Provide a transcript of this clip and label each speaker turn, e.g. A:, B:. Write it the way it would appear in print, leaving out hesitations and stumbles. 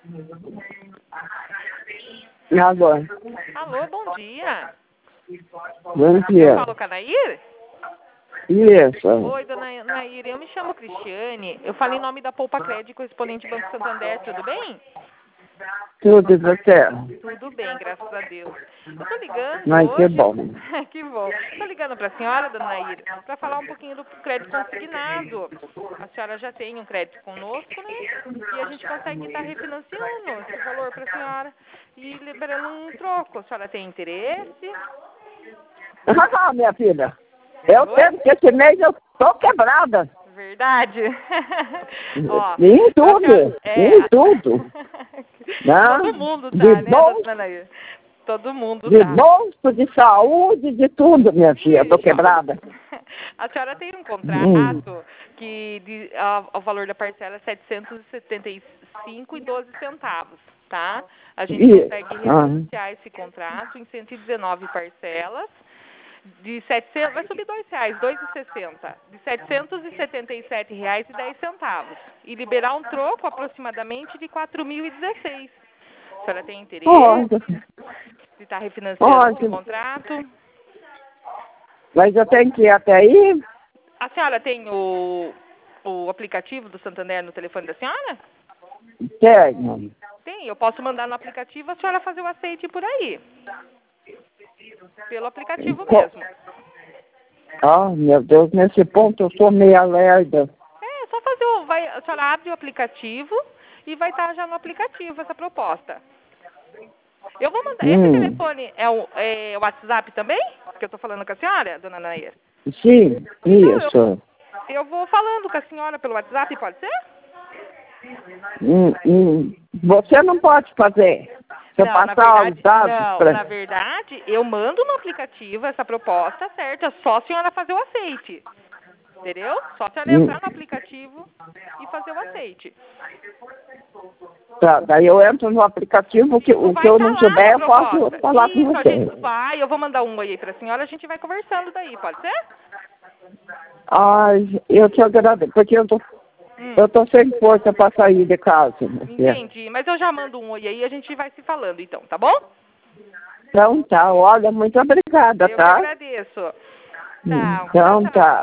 A: Alô.
B: Alô, bom dia.
A: Bom dia.
B: Eu falo com a Nair?
A: Isso.
B: Oi, dona Nair, eu me chamo Cristiane. Eu falo em nome da Poupa Crédito, correspondente Banco Santander, tudo bem?
A: Tudo você?
B: Tudo bem, graças a Deus. Eu tô ligando
A: Ai, que
B: hoje...
A: bom.
B: Que bom. Tô ligando pra senhora, dona Nair, pra falar um pouquinho do crédito consignado. A senhora já tem um crédito conosco, né? E a gente consegue estar refinanciando esse valor pra senhora e liberando um troco. A senhora tem interesse?
A: Ah, minha filha, eu
B: Oi?
A: tenho que esse mês eu tô quebrada.
B: Verdade. Ó,
A: Em
B: a
A: tudo,
B: senhora,
A: em tudo. Não,
B: Todo mundo
A: de
B: tá, né,
A: bolso,
B: dona Nair? Todo mundo
A: de
B: tá.
A: bolso, de saúde, de tudo, minha filha, eu tô
B: Ixi, olha.
A: quebrada.
B: A senhora tem um contrato que o valor da parcela é R$ 775,12, tá? A gente consegue refinanciar esse contrato em 119 parcelas de 700, vai subir R$ 2, 2,60, de R$ 777,10 e liberar um troco aproximadamente de 4.016. A senhora tem interesse
A: Ótimo,
B: de estar refinanciando esse
A: ótimo.
B: contrato?
A: Mas eu tenho que ir até aí?
B: A senhora tem o aplicativo do Santander no telefone da senhora?
A: Tenho.
B: Tem, eu posso mandar no aplicativo a senhora fazer o aceite por aí. Pelo aplicativo mesmo.
A: Ah, meu Deus, nesse ponto eu sou meio lerda.
B: É, só fazer a senhora abre o aplicativo e vai estar já no aplicativo essa proposta. Eu vou mandar. Esse telefone é o WhatsApp também? Que eu tô falando com a senhora, dona Nair?
A: Sim, isso.
B: Eu vou falando com a senhora pelo WhatsApp, pode ser?
A: Você não pode fazer. Se eu passar os dados
B: na verdade, eu mando no aplicativo essa proposta, certo? É só a senhora fazer o aceite. Entendeu? Só a senhora entrar no aplicativo e fazer o aceite.
A: Tá, daí eu entro no aplicativo, o que eu não souber, eu posso falar com você.
B: A gente vai, eu vou mandar um oi aí pra senhora, a gente vai conversando daí, pode ser?
A: Ai, eu te agradeço, porque eu tô sem força para sair de casa.
B: Entendi, mas eu já mando um oi aí e a gente vai se falando então, tá bom?
A: Então tá, olha, muito obrigada, tá?
B: Eu que agradeço.
A: Então tá.